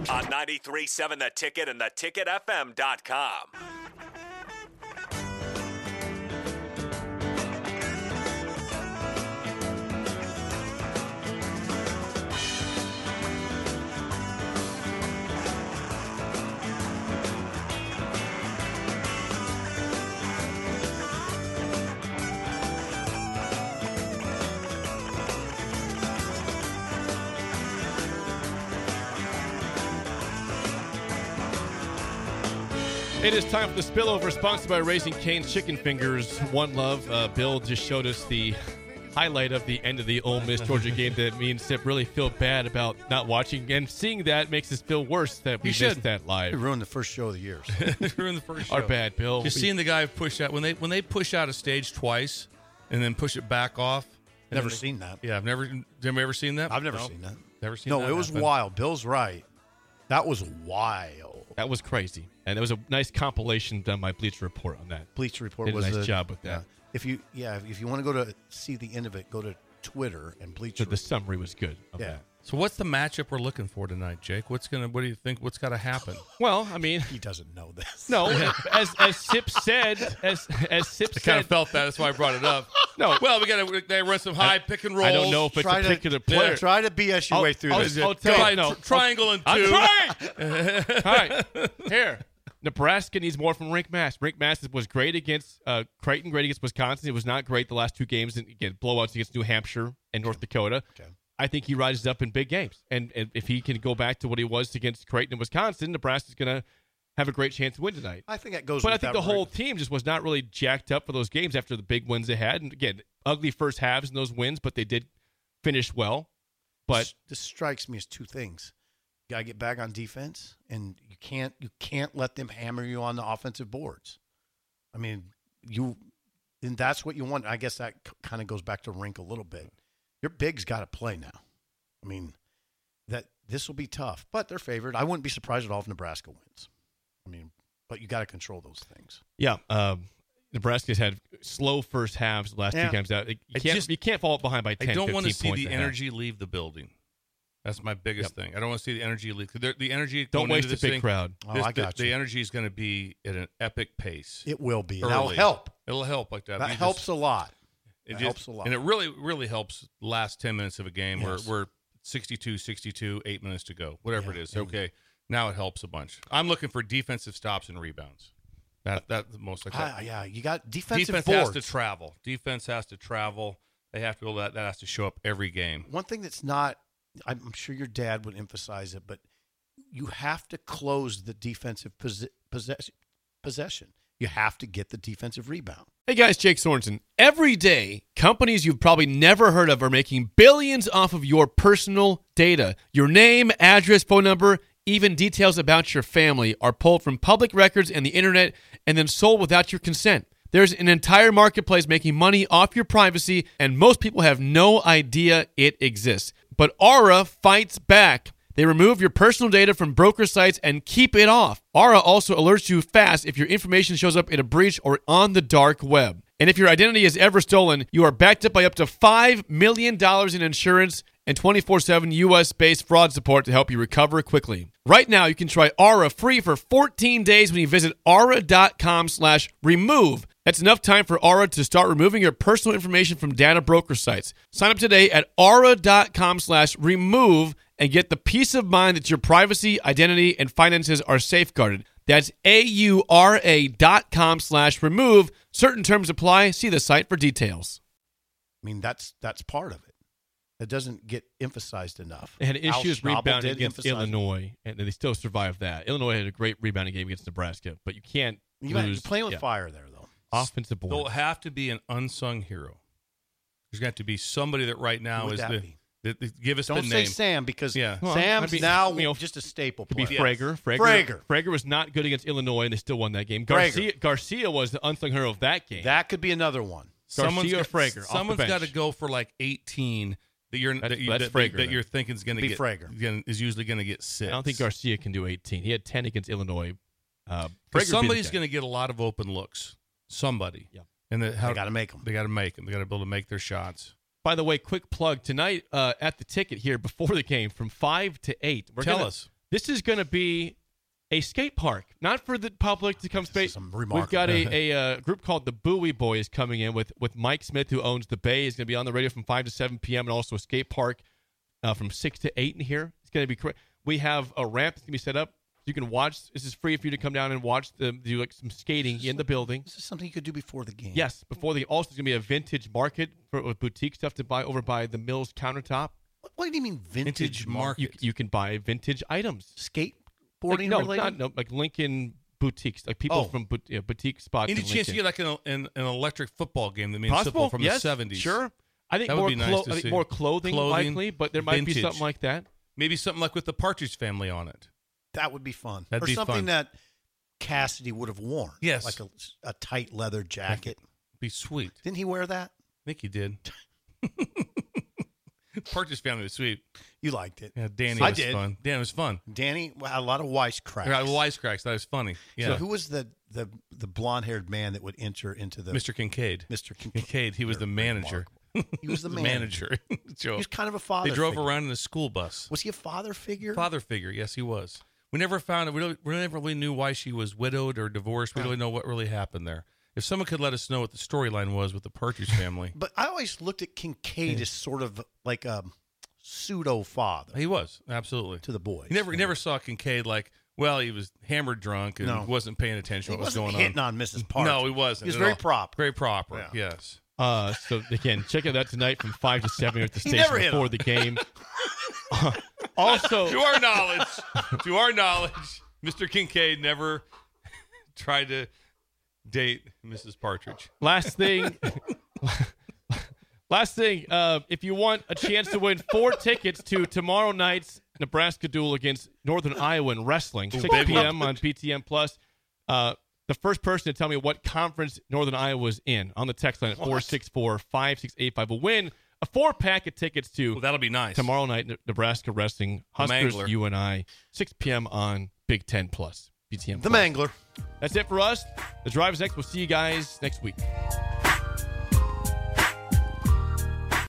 On 93.7 The Ticket and theticketfm.com. It is time for the Spillover, sponsored by Raising Cane's Chicken Fingers. One Love. Bill just showed us the highlight of the end of the Ole Miss Georgia game that me and Sip really feel bad about not watching. And seeing that makes us feel worse that we missed that live. It ruined the first show of the year. Ruined the first show. Our bad, Bill. Just seeing the guy push out when they push out a stage twice and then push it back off. Never seen that. Yeah, I've never. Have you ever seen that? I've never seen that. Never seen No, that it was happen. wild. Bill's right. That was wild. That was crazy. And there was a nice compilation done by Bleacher Report on that. Bleacher Report Did a was nice job with that. Yeah. If you want to go to see the end of it, go to Twitter and Bleacher. The summary was good of Yeah. that. So what's the matchup we're looking for tonight, Jake? What do you think? What's got to happen? Well, I mean, He doesn't know this. no, as Sip said, as Sip I said, kind of felt that. That's why I brought it up. No. Well, they run some high pick and rolls. I don't know if it's a particular player. Try to BS your way through this. I'll tell you, no. Triangle and two. I'm trying. All right, here. Nebraska needs more from Rick Mass. Rick Mass was great against Creighton, great against Wisconsin. It was not great the last two games. And again, blowouts against New Hampshire and North Dakota. Okay. I think he rises up in big games. And if he can go back to what he was against Creighton and Wisconsin, Nebraska's going to have a great chance to win tonight. I think that goes But I with think that the whole Rick. team just was not really jacked up for those games after the big wins they had. And again, ugly first halves in those wins, but they did finish well. But This strikes me as two things. You got to get back on defense, and you can't let them hammer you on the offensive boards. I mean, and that's what you want. I guess that kind of goes back to Rink a little bit. Your big's got to play now. I mean, that this will be tough, but they're favored. I wouldn't be surprised at all if Nebraska wins. I mean, but you got to control those things. yeah, Nebraska's had slow first halves the last two games out. You can't fall behind by 10, I don't 15 want to see points the a half. energy leave the building. That's my biggest thing. I don't want to see the energy leave. The energy Don't going waste into a this big thing, crowd. Oh, I got The you. energy is going to be at an epic pace. It will be. Early. That'll help. It'll help like that. That You helps just- a lot. It That just- helps a lot. And it really, really helps the last 10 minutes of a game Yes. where we're 62, 8 minutes to go, whatever Yeah, it is. and- Okay, now it helps a bunch. I'm looking for defensive stops and rebounds. That's most like that. Yeah, you got defensive Defense boards. has to travel. Defense has to travel. They have to go. That has to show up every game. One thing that's not, I'm sure your dad would emphasize it, but you have to close the defensive possession. You have to get the defensive rebound. Hey guys, Jake Sorensen. Every day, companies you've probably never heard of are making billions off of your personal data. Your name, address, phone number, even details about your family are pulled from public records and the internet and then sold without your consent. There's an entire marketplace making money off your privacy, and most people have no idea it exists. But Aura fights back. They remove your personal data from broker sites and keep it off. Aura also alerts you fast if your information shows up in a breach or on the dark web. And if your identity is ever stolen, you are backed up by up to $5 million in insurance and 24/7 U.S.-based fraud support to help you recover quickly. Right now, you can try Aura free for 14 days when you visit aura.com/remove. That's enough time for Aura to start removing your personal information from data broker sites. Sign up today at aura.com/remove and get the peace of mind that your privacy, identity, and finances are safeguarded. That's aura.com/remove. Certain terms apply. See the site for details. I mean, that's part of it. It doesn't get emphasized enough. They had Al issues Schnabel rebounding did against emphasize it. Illinois, and they still survived that. Illinois had a great rebounding game against Nebraska, but you can't You're lose. playing with fire there, though. Offensive There'll board. have to be an unsung hero. There's got to be somebody that right now Who would is that the. be? Give us Don't the say name. Sam because Yeah. Well, Sam's I'd be- now you know, just a staple Could be player. Frager. Frager was not good against Illinois, and they still won that game. Garcia was the unsung hero of that game. That could be another one. Garcia or Frager. Someone's got to go for like 18 that That's that Frager, then. you're thinking is going to Be get Frager. is usually going to get 6. I don't think Garcia can do 18. He had 10 against Illinois. Somebody's going to get a lot of open looks. Somebody. Yeah. And They got to make them. They got to make them. They got to be able to make their shots. By the way, quick plug tonight at the Ticket here before the game from 5 to 8. Tell us. This is going to be a skate park, not for the public to come skate. We've got a group called the Bowie Boys coming in with Mike Smith, who owns the Bay. He's going to be on the radio from 5 to 7 p.m. and also a skate park from 6 to 8 in here. It's going to be great. We have a ramp that's going to be set up. You can watch. This is free for you to come down and watch do like some skating in the building. This is something you could do before the game. Yes, before the. Also, there's going to be a vintage market with boutique stuff to buy over by the Mills countertop. What do you mean vintage market? You can buy vintage items. Skateboarding related? No, like Lincoln boutiques, like people from boutique spots. Any in chance Lincoln. you get like an electric football game that means Possible? football from Yes, the 70s? Sure. I think That would be nice to see. more clothing likely, but there might be vintage. something like that. Maybe something like with the Partridge Family on it. That would be fun. That'd or be something fun. that Cassidy would have worn. Yes. Like a tight leather jacket. Be sweet. Didn't he wear that? I think he did. Partridge Family was sweet. You liked it. Yeah, Danny I was did. fun. Dan was fun. Danny had a lot of wisecracks. Right, wisecracks. That was funny. Yeah. So who was the blonde-haired man that would enter into the Mr. Kincaid. Mr. Kincaid. He was the manager. He was the The manager. Joe. He was kind of a father They drove figure. around in a school bus. Was he a father figure? Father figure. Yes, he was. We never found it. We never really knew why she was widowed or divorced. We don't really know what really happened there. If someone could let us know what the storyline was with the Partridge Family. But I always looked at Kincaid as sort of like a pseudo-father He was. Absolutely. to the boys. You never saw Kincaid like, well, he was hammered drunk and No. wasn't paying attention He to what was wasn't going hitting on Mrs. Park. No, he wasn't. He was at very all. proper. Very proper. Yeah. Yes. So again, check out that tonight from 5 to 7 here at the He station never hit before on the game. Also, To our knowledge, Mr. Kincaid never tried to date Mrs. Partridge. last thing, if you want a chance to win 4 tickets to tomorrow night's Nebraska duel against Northern Iowa in wrestling, 6 big p.m. on PTM Plus, the first person to tell me what conference Northern Iowa is in on the text line at 464-5685 will win a 4-pack of tickets to Well, that'll be nice. tomorrow night Nebraska wrestling Huskers Mangler. UNI 6 p.m. on Big Ten Plus PTM. The Plus. Mangler. That's it for us. The Drive is next. We'll see you guys next week.